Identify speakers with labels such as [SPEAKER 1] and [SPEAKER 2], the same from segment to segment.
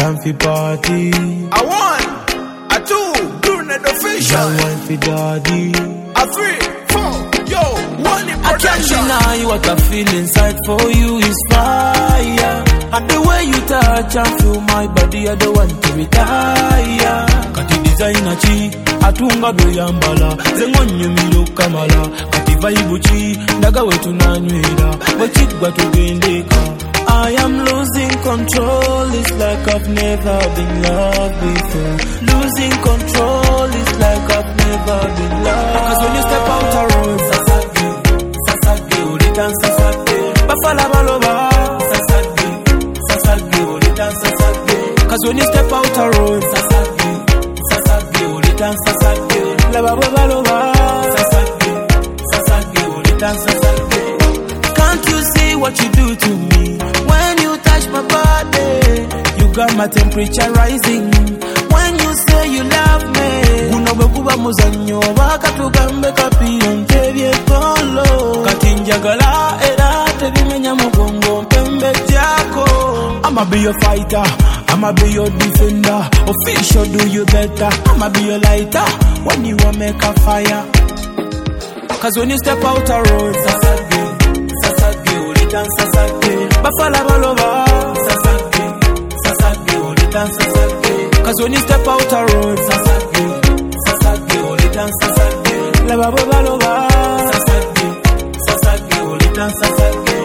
[SPEAKER 1] time for party.
[SPEAKER 2] A one, a two, doing it official.
[SPEAKER 1] Girl want for daddy.
[SPEAKER 2] A three, four, yo, one in
[SPEAKER 1] I can't
[SPEAKER 2] production.
[SPEAKER 1] deny what I feel inside for you is fire. And the way you touch and feel my body, I don't want to retire. Kati designer chi, atunga doyambala. Zengonyo milo kamala. Kati vibe chi, daga wetu nanywela. Wachigwa tugendeka. I am losing control, it's like I've never been loved before. Losing control, it's like I've never been loved. Cause when you step out a road, sasage, sasage, uri dance sasage. Bafala baloba, sasage, sasage, uri dance sasage. Cause when you step out a road, sasage, sasage, uri dance sasage. La baba baloba, sasage, sasage, uri dance sasage. Can't you see what you do to me? When you touch my body, you got my temperature rising. When you say you love me, unobekuba muzanyo wakatugambe kapiyo ntebye kolo. Katinjagala era tebimenya mugongo mpembe jako. I'ma be your fighter, I'ma be your defender. Official do you better, I'ma be your lighter. When you want make a fire. Cause when you step out a road, sasage, sasage, uri dance sasage. Bafala baloba, sasage, sasage, uri dance sasage. Cause when you step out a road, sasage, sasage, uri dance sasage. La baba baloba, sasage, sasage, uri dance sasage.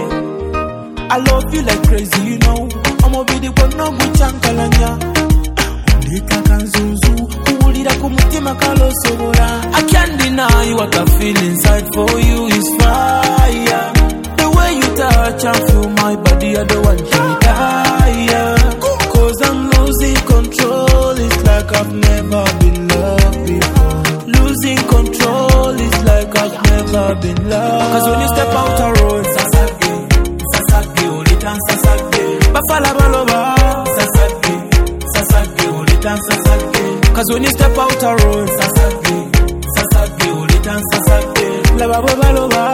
[SPEAKER 1] I love you like crazy, you know. I'ma be the one no guchankalanya. Ulika kanzuzu, kuulira kumutima kalosobora. I can't deny what I feel inside for you is fire. The way you touch and feel my body, I don't want to retire. Cause I'm losing control, it's like I've never been loved before. Losing control, it's like I've never been loved. Cause when you step out a road, sasage, sasage, uri dance sasage. Bafala baloba, sasage, sasage, uri dance sasage. Cause when you step out a road, sasage, sasage, uri dance sasage. La baba baloba,